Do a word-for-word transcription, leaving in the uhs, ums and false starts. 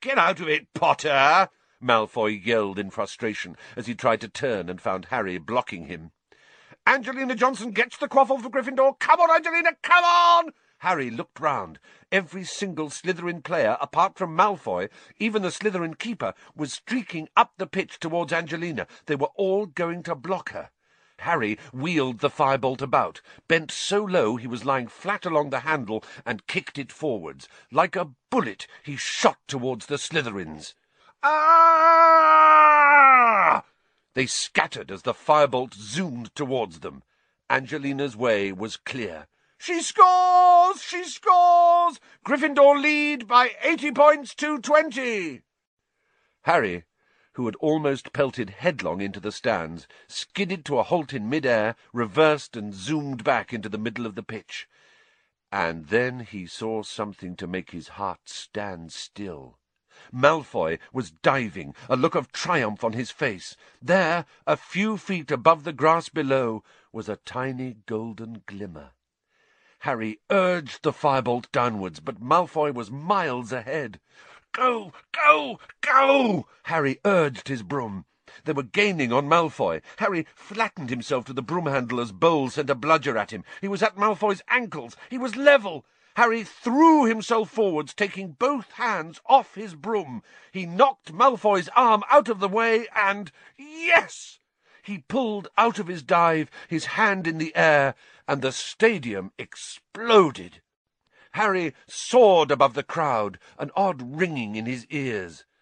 "Get out of it, Potter!" Malfoy yelled in frustration as he tried to turn and found Harry blocking him. "Angelina Johnson gets the quaffle for Gryffindor! Come on, Angelina, come on!" Harry looked round. Every single Slytherin player, apart from Malfoy, even the Slytherin keeper, was streaking up the pitch towards Angelina. They were all going to block her. Harry wheeled the firebolt about, bent so low he was lying flat along the handle, and kicked it forwards. Like a bullet he shot towards the Slytherins. Ah! They scattered as the firebolt zoomed towards them. Angelina's way was clear. She scores! She scores! Gryffindor lead by eighty points to twenty! Harry, who had almost pelted headlong into the stands, skidded to a halt in mid-air, reversed and zoomed back into the middle of the pitch. And then he saw something to make his heart stand still. Malfoy was diving, a look of triumph on his face. There, a few feet above the grass below, was a tiny golden glimmer. Harry urged the firebolt downwards, but Malfoy was miles ahead. "Go, go, go!" Harry urged his broom. They were gaining on Malfoy. Harry flattened himself to the broom handle as Bowles sent a bludger at him. He was at Malfoy's ankles. He was level. Harry threw himself forwards, taking both hands off his broom. He knocked Malfoy's arm out of the way, and yes! He pulled out of his dive, his hand in the air, and the stadium exploded. Harry soared above the crowd, an odd ringing in his ears.